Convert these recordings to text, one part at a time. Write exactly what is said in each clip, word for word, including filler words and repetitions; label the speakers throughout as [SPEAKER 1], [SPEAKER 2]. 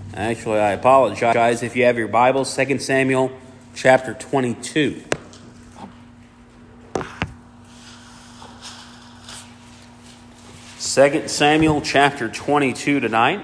[SPEAKER 1] Actually, I apologize. If you have your Bible, Second Samuel chapter twenty-two. Second Samuel chapter twenty-two tonight.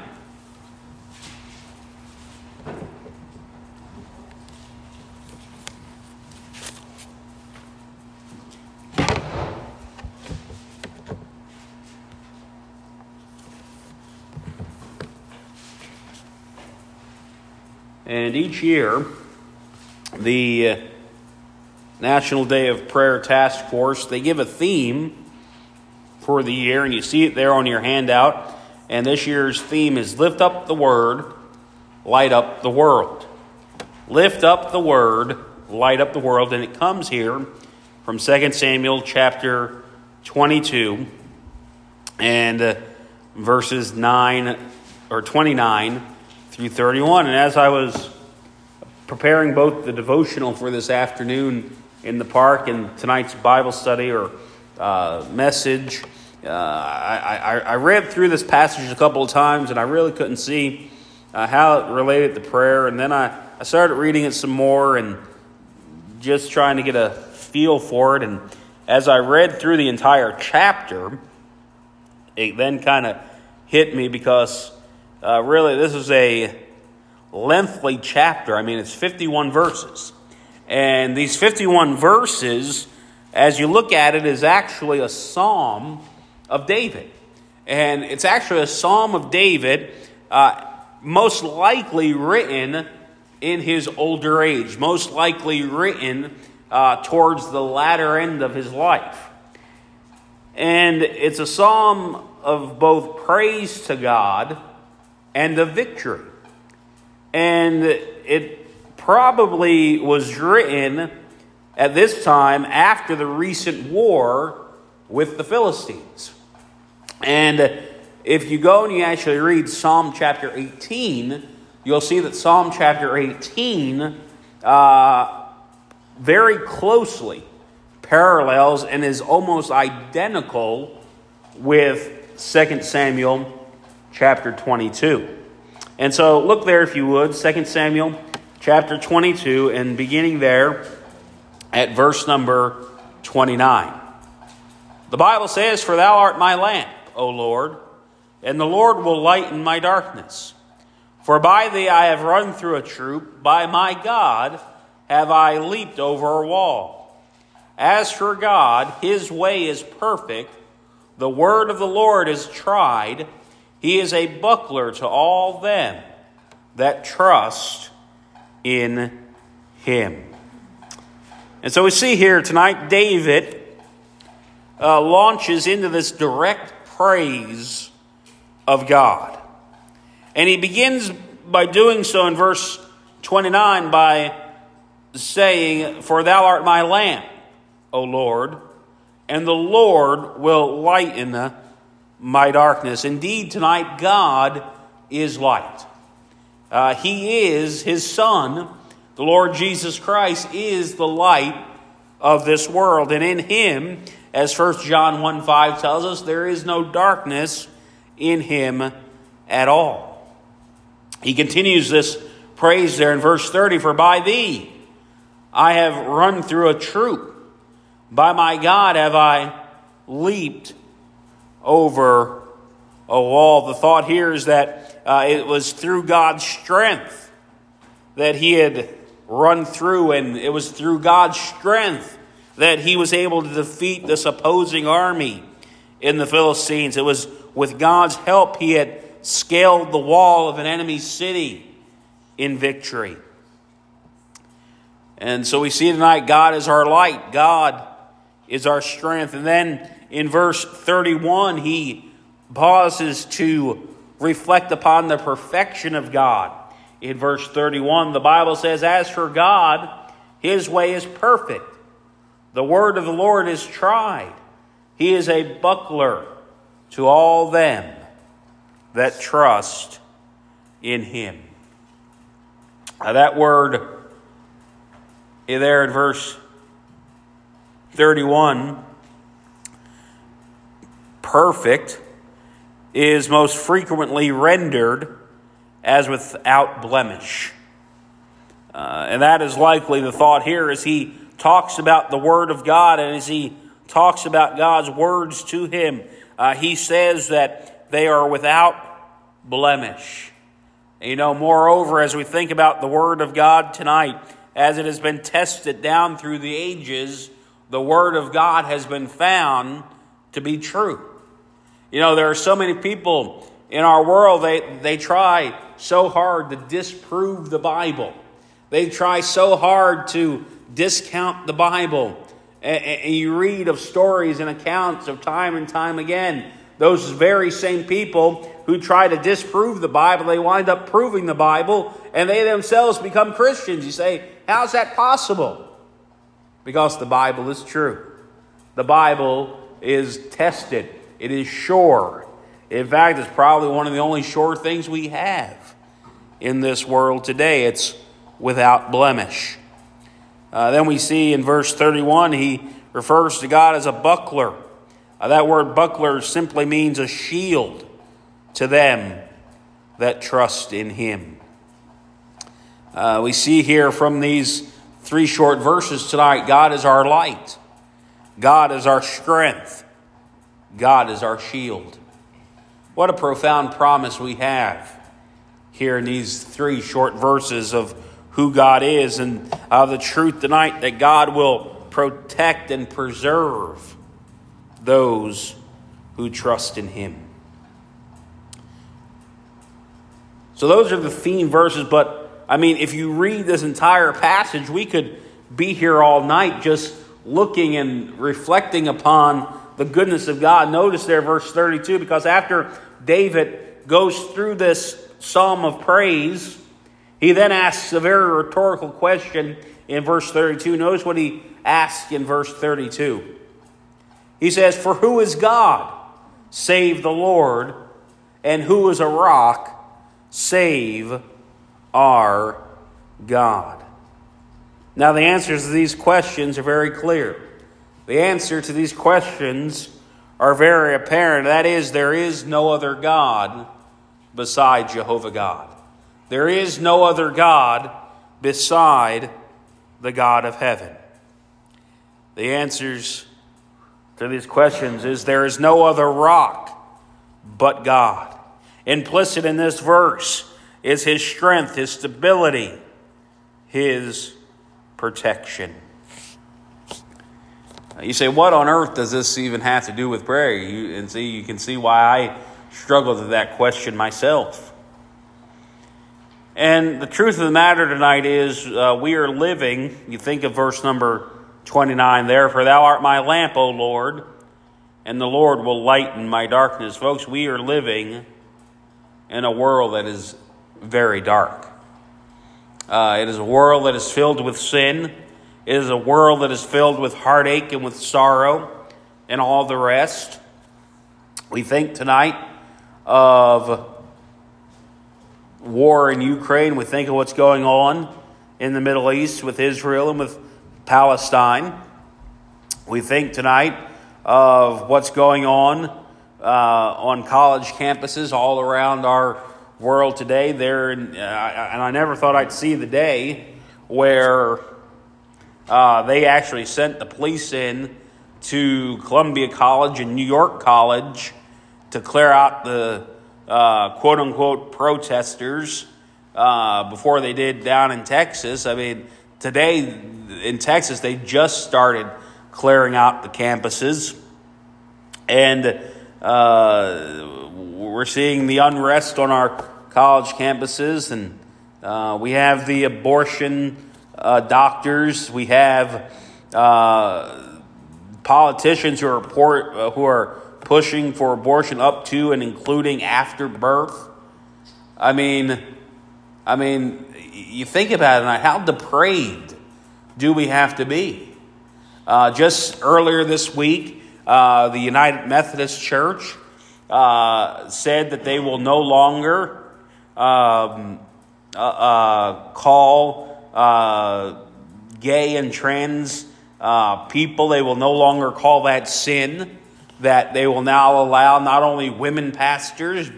[SPEAKER 1] And each year, the National Day of Prayer Task Force, they give a theme for the year, and you see it there on your handout. And this year's theme is Lift Up the Word, Light Up the World. Lift up the Word, light up the world. And it comes here from Second Samuel chapter twenty-two and uh, verses nine or twenty-nine through thirty-one. And as I was preparing both the devotional for this afternoon in the park and tonight's Bible study or uh, message, uh, I, I, I read through this passage a couple of times, and I really couldn't see uh, how it related to prayer. And then I, I started reading it some more and just trying to get a feel for it. And as I read through the entire chapter, it then kind of hit me because Uh, really, this is a lengthy chapter. I mean, it's fifty-one verses. And these fifty-one verses, as you look at it, is actually a psalm of David. And it's actually a psalm of David, uh, most likely written in his older age, most likely written uh, towards the latter end of his life. And it's a psalm of both praise to God and of victory. And it probably was written at this time after the recent war with the Philistines. And if you go and you actually read Psalm chapter eighteen, you'll see that Psalm chapter eighteen uh, very closely parallels and is almost identical with Second Samuel chapter twenty-two. And so look there if you would, Second Samuel chapter twenty-two, and beginning there at verse number twenty-nine. The Bible says, "For thou art my lamp, O Lord, and the Lord will lighten my darkness. For by thee I have run through a troop, by my God have I leaped over a wall. As for God, his way is perfect, the word of the Lord is tried. He is a buckler to all them that trust in him." And so we see here tonight, David uh, launches into this direct praise of God. And he begins by doing so in verse twenty-nine by saying, "For thou art my lamp, O Lord, and the Lord will lighten my darkness." Indeed, tonight, God is light. Uh, he is, his Son, the Lord Jesus Christ, is the light of this world. And in him, as First John one five tells us, there is no darkness in him at all. He continues this praise there in verse thirty, "For by thee I have run through a troop. By my God have I leaped over a wall." The thought here is that uh, it was through God's strength that he had run through, and it was through God's strength that he was able to defeat this opposing army in the Philistines. It was with God's help he had scaled the wall of an enemy city in victory. And so we see tonight, God is our light. God is our strength. And then in verse thirty-one, he pauses to reflect upon the perfection of God. In verse thirty-one, the Bible says, "As for God, his way is perfect. The word of the Lord is tried. He is a buckler to all them that trust in him." Now that word there in verse thirty-one, perfect, is most frequently rendered as without blemish. Uh, and that is likely the thought here as he talks about the Word of God and as he talks about God's words to him. Uh, he says that they are without blemish. And, you know, moreover, as we think about the Word of God tonight, as it has been tested down through the ages, the Word of God has been found to be true. You know, there are so many people in our world, they, they try so hard to disprove the Bible. They try so hard to discount the Bible. And, and you read of stories and accounts of time and time again, those very same people who try to disprove the Bible, they wind up proving the Bible, and they themselves become Christians. You say, how's that possible? Because the Bible is true. The Bible is tested. It is sure. In fact, it's probably one of the only sure things we have in this world today. It's without blemish. Uh, then we see in verse thirty-one, he refers to God as a buckler. Uh, that word buckler simply means a shield to them that trust in him. Uh, we see here from these three short verses tonight, God is our light. God is our strength. God is our shield. What a profound promise we have here in these three short verses of who God is and uh, the truth tonight that God will protect and preserve those who trust in him. So those are the theme verses, but I mean, if you read this entire passage, we could be here all night just looking and reflecting upon the goodness of God. Notice there verse thirty-two, because after David goes through this psalm of praise, he then asks a very rhetorical question in verse thirty-two. Notice what he asks in verse thirty-two. He says, "For who is God save the Lord, and who is a rock save our God?" Now the answers to these questions are very clear. The answer to these questions are very apparent. That is, there is no other God beside Jehovah God. There is no other God beside the God of heaven. The answers to these questions is there is no other rock but God. Implicit in this verse is his strength, his stability, his protection. You say, what on earth does this even have to do with prayer? You, and see, you can see why I struggled with that question myself. And the truth of the matter tonight is uh, we are living, you think of verse number twenty-nine there, "For thou art my lamp, O Lord, and the Lord will lighten my darkness." Folks, we are living in a world that is very dark. Uh, it is a world that is filled with sin. It is a world that is filled with heartache and with sorrow and all the rest. We think tonight of war in Ukraine. We think of what's going on in the Middle East with Israel and with Palestine. We think tonight of what's going on uh, on college campuses all around our world today. There, in, uh, and I never thought I'd see the day where uh, they actually sent the police in to Columbia College and New York College to clear out the uh, quote-unquote protesters uh, before they did down in Texas. I mean, today in Texas, they just started clearing out the campuses. And uh, we're seeing the unrest on our college campuses. And uh, we have the abortion uh, doctors. We have uh, politicians who are poor, uh, who are pushing for abortion up to and including after birth. I mean, I mean, you think about it, how depraved do we have to be? Uh, just earlier this week, uh, the United Methodist Church uh, said that they will no longer um, uh, uh, call uh, gay and trans uh, people. They will no longer call that sin. That they will now allow not only women pastors, but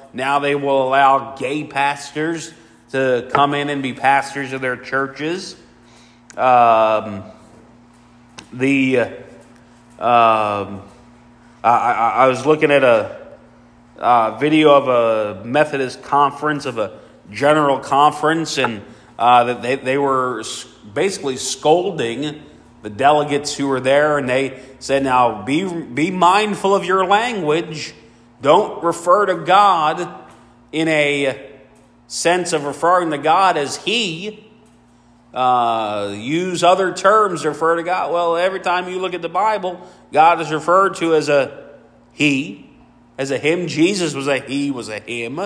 [SPEAKER 1] now they will allow gay pastors to come in and be pastors of their churches. Um, the uh, um, I, I, I was looking at a, a video of a Methodist conference, of a general conference, and uh, that they, they were basically scolding the delegates who were there, and they said, now be be mindful of your language. Don't refer to God in a sense of referring to God as He. Uh, use other terms to refer to God. Well, every time you look at the Bible, God is referred to as a He, as a Him. Jesus was a He, was a Him.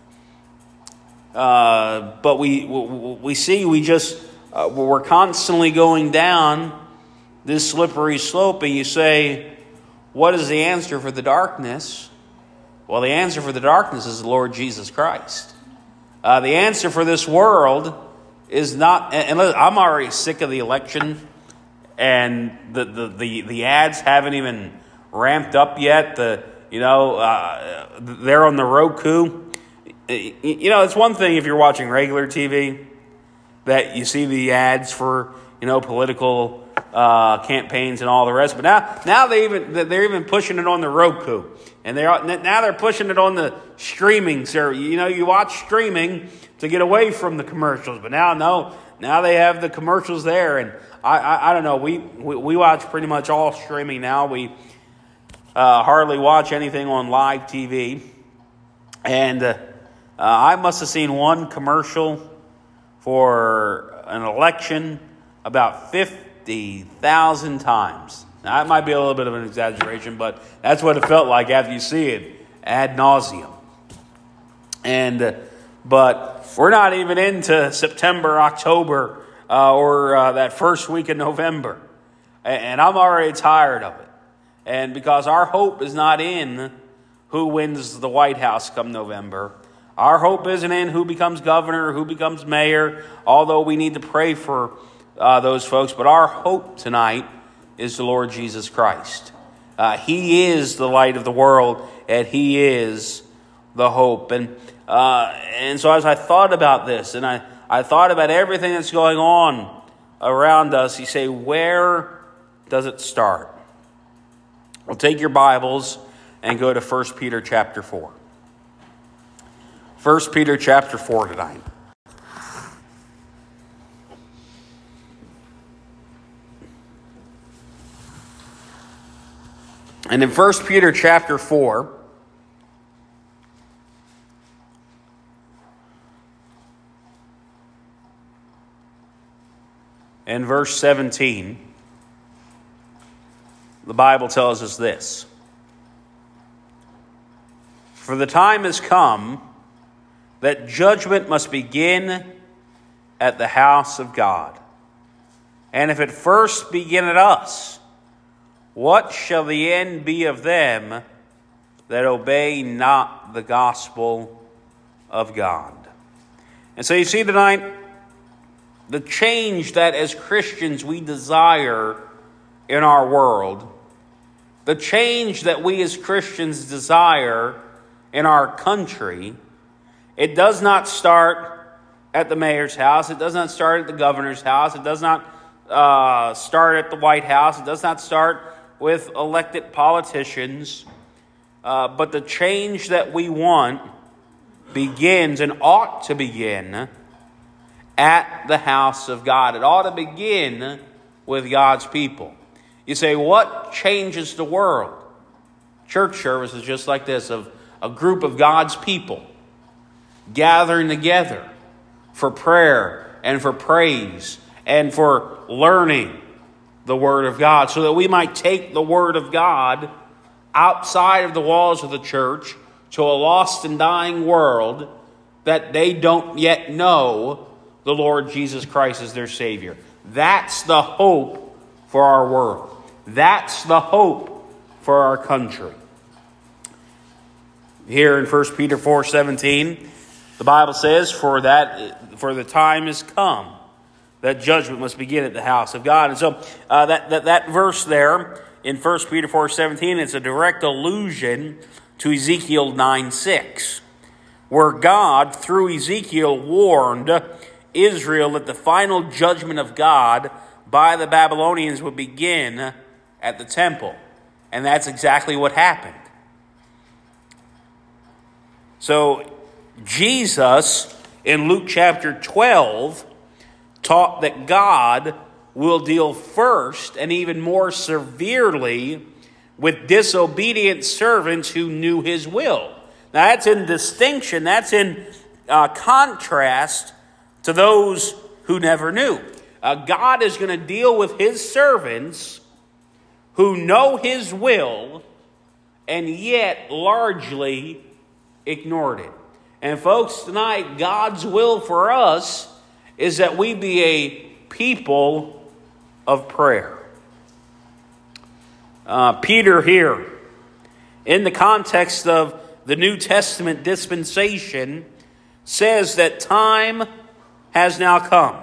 [SPEAKER 1] Uh, but we we see we just uh, we're constantly going down this slippery slope, and you say, what is the answer for the darkness? Well, the answer for the darkness is the Lord Jesus Christ. Uh, the answer for this world is not, and I'm already sick of the election, and the, the, the, the ads haven't even ramped up yet. The you know uh, they're on the Roku. You know, it's one thing if you're watching regular T V that you see the ads for you know political uh, campaigns and all the rest, but now now they even they're even pushing it on the Roku, and they are now they're pushing it on the streaming service. You know, you watch streaming to get away from the commercials, but now no, now they have the commercials there, and I I, I don't know. We, we we watch pretty much all streaming now. We uh, hardly watch anything on live T V, and uh, uh, I must have seen one commercial for an election about fifty thousand times. Now, that might be a little bit of an exaggeration, but that's what it felt like after you see it ad nauseum. And uh, but we're not even into September, October, uh, or uh, that first week of November, and I'm already tired of it. And because our hope is not in who wins the White House come November. Our hope isn't in who becomes governor, who becomes mayor, although we need to pray for uh, those folks. But our hope tonight is the Lord Jesus Christ. Uh, he is the light of the world, and He is the hope. And uh, and so as I thought about this, and I, I thought about everything that's going on around us, you say, where does it start? Well, take your Bibles and go to First Peter chapter four. First Peter chapter four tonight. And in First Peter chapter four, in verse seventeen, the Bible tells us this: For the time has come that judgment must begin at the house of God. And if it first begin at us, what shall the end be of them that obey not the gospel of God? And so you see tonight, the change that as Christians we desire in our world, the change that we as Christians desire in our country, it does not start at the mayor's house. It does not start at the governor's house. It does not uh, start at the White House. It does not start with elected politicians. Uh, but the change that we want begins and ought to begin at the house of God. It ought to begin with God's people. You say, what changes the world? Church service is just like this, of a group of God's people gathering together for prayer and for praise and for learning the Word of God, so that we might take the Word of God outside of the walls of the church to a lost and dying world that they don't yet know the Lord Jesus Christ as their Savior. That's the hope for our world. That's the hope for our country. Here in First Peter four seventeen, the Bible says, For that, for the time is come that judgment must begin at the house of God. And so uh, that, that that verse there in First Peter four seventeen, it's a direct allusion to Ezekiel nine six. where God, through Ezekiel, warned Israel that the final judgment of God by the Babylonians would begin at the temple. And that's exactly what happened. So Jesus, in Luke chapter twelve, taught that God will deal first and even more severely with disobedient servants who knew his will. Now that's in distinction, that's in uh, contrast to those who never knew. Uh, God is going to deal with his servants who know his will and yet largely ignored it. And folks, tonight, God's will for us is that we be a people of prayer. Uh, Peter here, in the context of the New Testament dispensation, says that time has now come.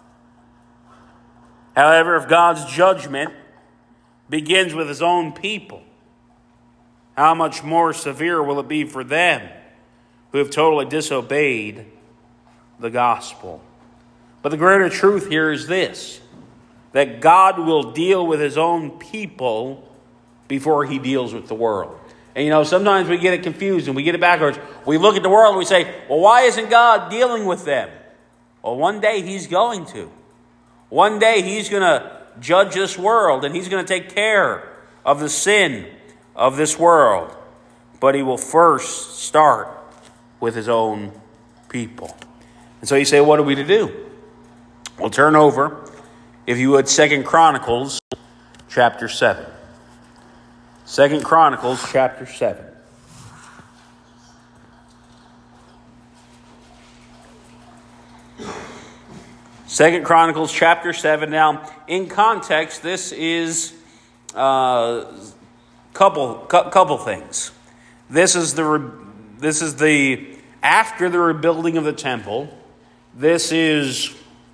[SPEAKER 1] However, if God's judgment begins with his own people, how much more severe will it be for them who have totally disobeyed the gospel? But the greater truth here is this, that God will deal with his own people before he deals with the world. And you know, sometimes we get it confused and we get it backwards. We look at the world and we say, well, why isn't God dealing with them? Well, one day he's going to. One day he's going to judge this world and he's going to take care of the sin of this world. But he will first start with his own people. And so you say, what are we to do? Well, turn over, if you would, Second Chronicles chapter seven. Second Chronicles chapter seven. Second Chronicles chapter seven. Now, in context, this is a uh, couple cu- couple things. This is the re- this is the after the rebuilding of the temple. This is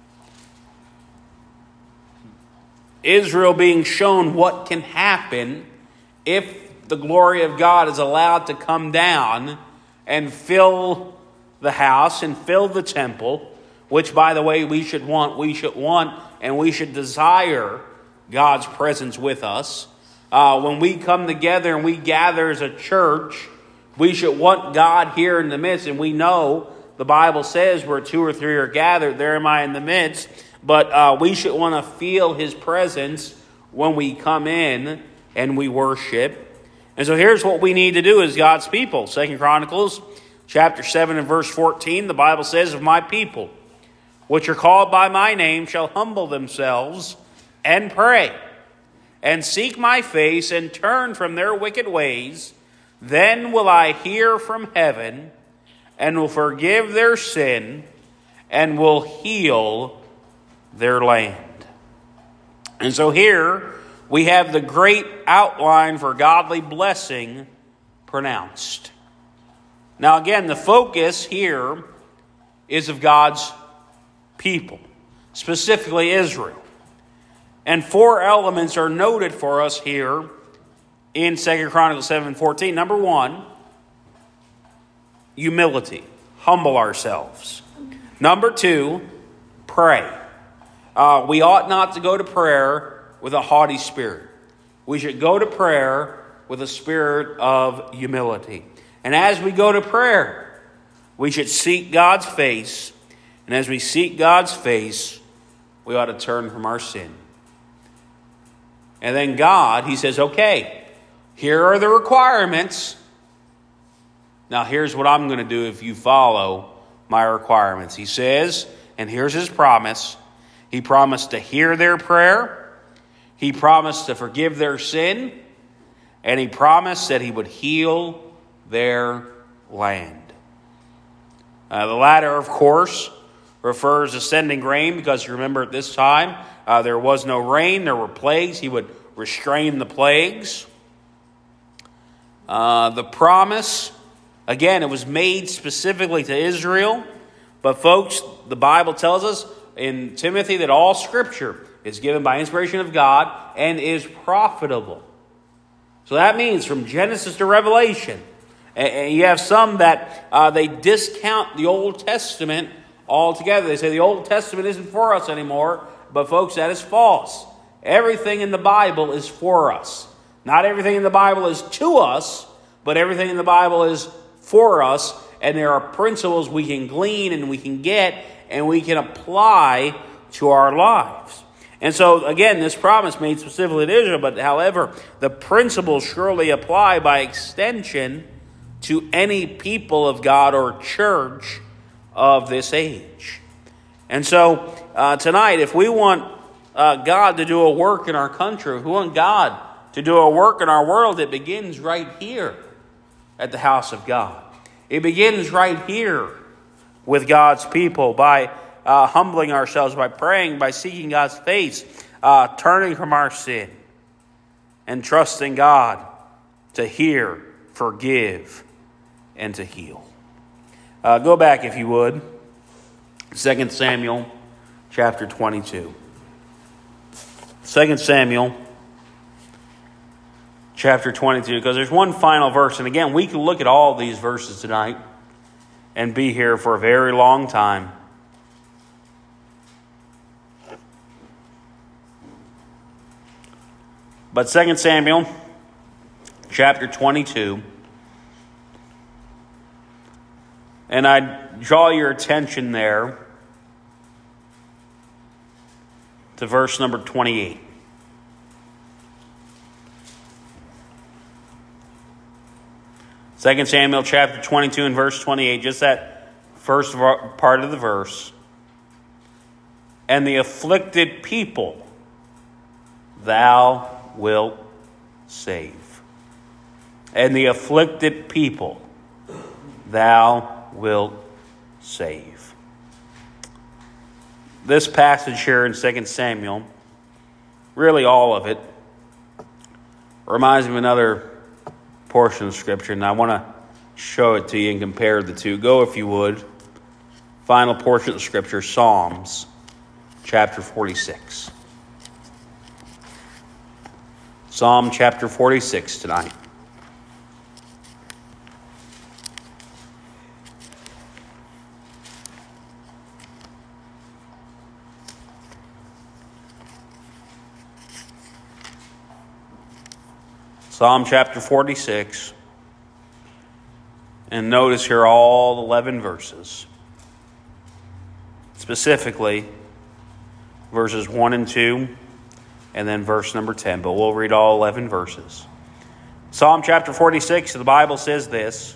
[SPEAKER 1] Israel being shown what can happen if the glory of God is allowed to come down and fill the house and fill the temple, which, by the way, we should want, we should want, and we should desire God's presence with us. Uh, when we come together and we gather as a church, we should want God here in the midst, and we know the Bible says where two or three are gathered, there am I in the midst. But uh, we should want to feel his presence when we come in and we worship. And so here's what we need to do as God's people. Second Chronicles chapter seven and verse fourteen, the Bible says, if my people, which are called by my name, shall humble themselves and pray and seek my face and turn from their wicked ways, then will I hear from heaven and will forgive their sin and will heal their land. And so here we have the great outline for godly blessing pronounced. Now again, the focus here is of God's people, specifically Israel. And four elements are noted for us here in Second Chronicles seven fourteen. Number one, humility. Humble ourselves. Number two, pray. Uh, we ought not to go to prayer with a haughty spirit. We should go to prayer with a spirit of humility. And as we go to prayer, we should seek God's face. And as we seek God's face, we ought to turn from our sin. And then God, he says, okay, here are the requirements. Now here's what I'm going to do if you follow my requirements. He says, and here's his promise. He promised to hear their prayer. He promised to forgive their sin. And he promised that he would heal their land. Uh, the latter, of course, refers to sending rain, because you remember at this time uh, there was no rain, there were plagues. He would restrain the plagues. Uh, the promise, again, it was made specifically to Israel. But folks, the Bible tells us in Timothy that all Scripture is given by inspiration of God and is profitable. So that means from Genesis to Revelation, And you have some that uh, they discount the Old Testament altogether. They say the Old Testament isn't for us anymore. But folks, that is false. Everything in the Bible is for us. Not everything in the Bible is to us, but everything in the Bible is for us. And there are principles we can glean and we can get and we can apply to our lives. And so, again, this promise made specifically to Israel, but however, the principles surely apply by extension to any people of God or church of this age. And so, uh, tonight, if we want uh, God to do a work in our country, if we want God to do a work in our world, it begins right here at the house of God. It begins right here with God's people by uh, humbling ourselves, by praying, by seeking God's face, uh, turning from our sin, and trusting God to hear, forgive, and to heal. Uh, go back, if you would, Second Samuel chapter twenty-two. Second Samuel chapter twenty-two, because there's one final verse, and again, we can look at all these verses tonight and be here for a very long time. But Second Samuel chapter twenty-two, and I draw your attention there to verse number twenty-eight. Second Samuel chapter twenty-two and verse twenty-eight, just that first part of the verse. And the afflicted people thou wilt save. And the afflicted people thou wilt save. This passage here in Second Samuel, really all of it, reminds me of another portion of Scripture, and I want to show it to you and compare the two. Go, if you would, final portion of Scripture, Psalms chapter forty-six. Psalm chapter forty-six tonight. Psalm chapter forty-six, and notice here all eleven verses, specifically verses one and two, and then verse number ten, but we'll read all eleven verses. Psalm chapter forty-six, the Bible says this: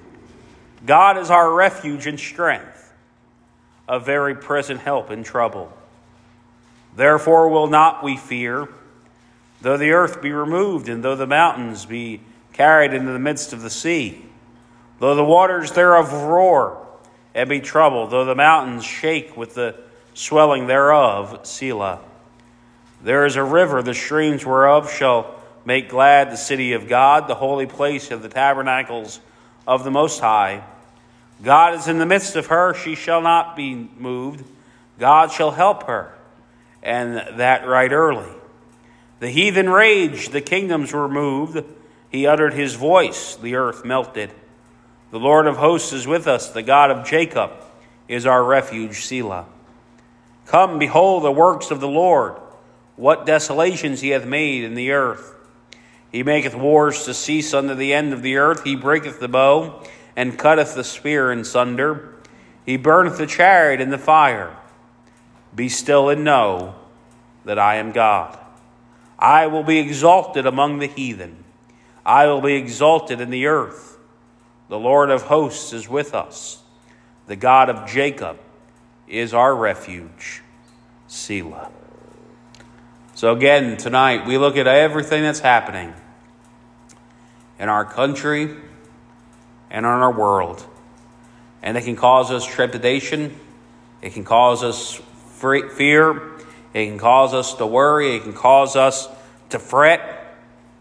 [SPEAKER 1] God is our refuge and strength, a very present help in trouble. Therefore will not we fear, though the earth be removed, and though the mountains be carried into the midst of the sea, though the waters thereof roar and be troubled, though the mountains shake with the swelling thereof, Selah. There is a river, the streams whereof shall make glad the city of God, the holy place of the tabernacles of the Most High. God is in the midst of her, she shall not be moved. God shall help her, and that right early. The heathen raged, the kingdoms were moved. He uttered his voice, the earth melted. The Lord of hosts is with us, the God of Jacob is our refuge, Selah. Come, behold the works of the Lord, what desolations he hath made in the earth. He maketh wars to cease unto the end of the earth. He breaketh the bow, and cutteth the spear in sunder. He burneth the chariot in the fire. Be still and know that I am God. I will be exalted among the heathen. I will be exalted in the earth. The Lord of hosts is with us. The God of Jacob is our refuge, Selah. So again, tonight, we look at everything that's happening in our country and in our world. And it can cause us trepidation. It can cause us fear. It can cause us to worry. It can cause us to fret.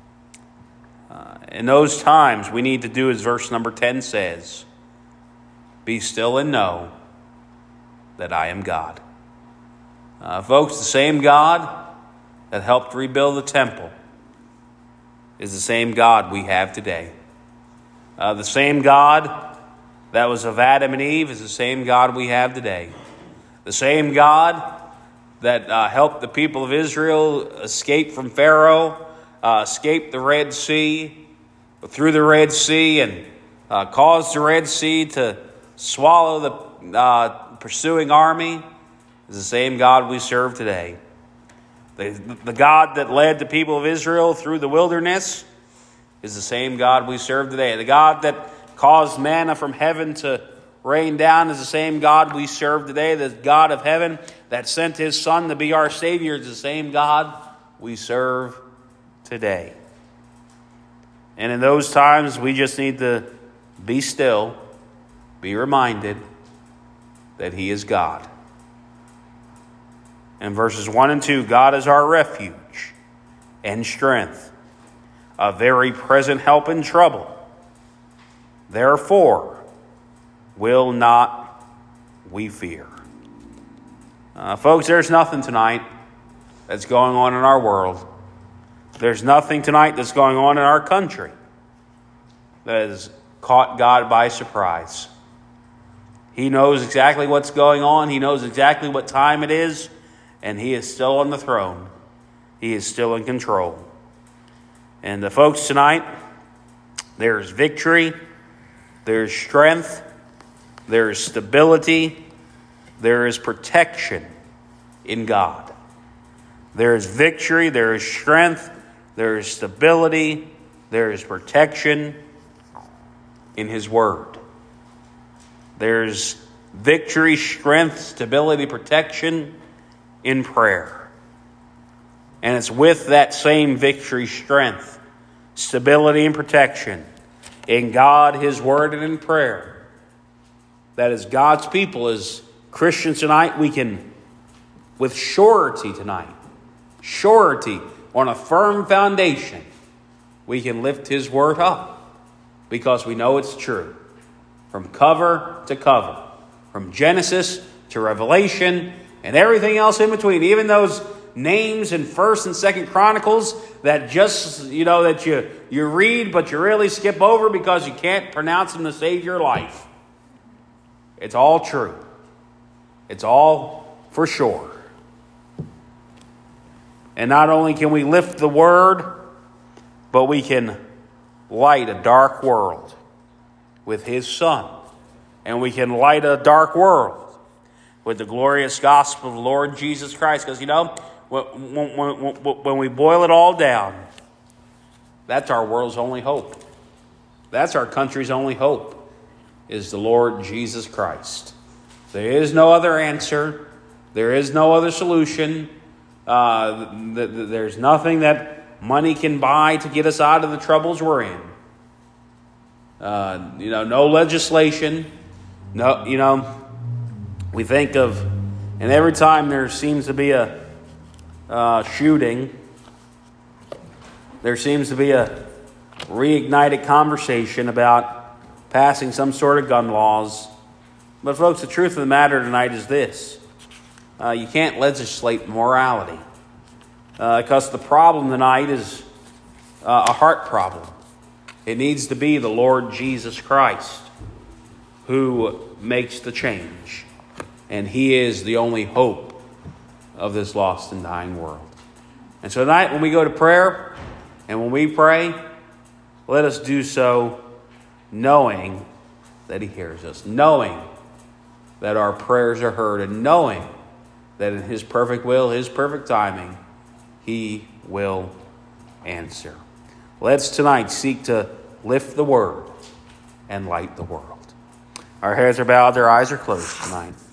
[SPEAKER 1] Uh, in those times, we need to do as verse number ten says, be still and know that I am God. Uh, folks, the same God that helped rebuild the temple is the same God we have today. Uh, the same God that was of Adam and Eve is the same God we have today. The same God that uh, helped the people of Israel escape from Pharaoh, uh, escape the Red Sea, through the Red Sea, and uh, caused the Red Sea to swallow the uh, pursuing army, is the same God we serve today. The, the God that led the people of Israel through the wilderness is the same God we serve today. The God that caused manna from heaven to rain down is the same God we serve today. The God of heaven that sent his Son to be our Savior is the same God we serve today. And in those times, we just need to be still, be reminded that he is God. In verses one and two, God is our refuge and strength, a very present help in trouble. Therefore, will not we fear. Uh, folks, there's nothing tonight that's going on in our world. There's nothing tonight that's going on in our country that has caught God by surprise. He knows exactly what's going on. He knows exactly what time it is. And he is still on the throne. He is still in control. And the folks tonight, there's victory, there's strength, there's stability, there is protection in God. There is victory, there is strength, there is stability, there is protection in his word. There's victory, strength, stability, protection in prayer. And it's with that same victory, strength, stability, and protection in God, his word, and in prayer that as God's people, as Christians tonight, we can, with surety tonight, surety on a firm foundation, we can lift his word up because we know it's true. From cover to cover, from Genesis to Revelation, and everything else in between, even those names in First and Second Chronicles that just, you know, that you, you read, but you really skip over because you can't pronounce them to save your life. It's all true. It's all for sure. And not only can we lift the word, but we can light a dark world with his Son. And we can light a dark world with the glorious gospel of the Lord Jesus Christ. Because, you know, when, when, when, when we boil it all down, that's our world's only hope. That's our country's only hope, is the Lord Jesus Christ. There is no other answer. There is no other solution. Uh, th- th- there's nothing that money can buy to get us out of the troubles we're in. Uh, you know, no legislation. No, you know, we think of, and every time there seems to be a uh, shooting, there seems to be a reignited conversation about passing some sort of gun laws. But folks, the truth of the matter tonight is this. Uh, you can't legislate morality. Uh, because the problem tonight is uh, a heart problem. It needs to be the Lord Jesus Christ who makes the change. And he is the only hope of this lost and dying world. And so tonight when we go to prayer and when we pray, let us do so knowing that he hears us. Knowing that our prayers are heard. And knowing that in his perfect will, his perfect timing, he will answer. Let's tonight seek to lift the word and light the world. Our heads are bowed, our eyes are closed tonight.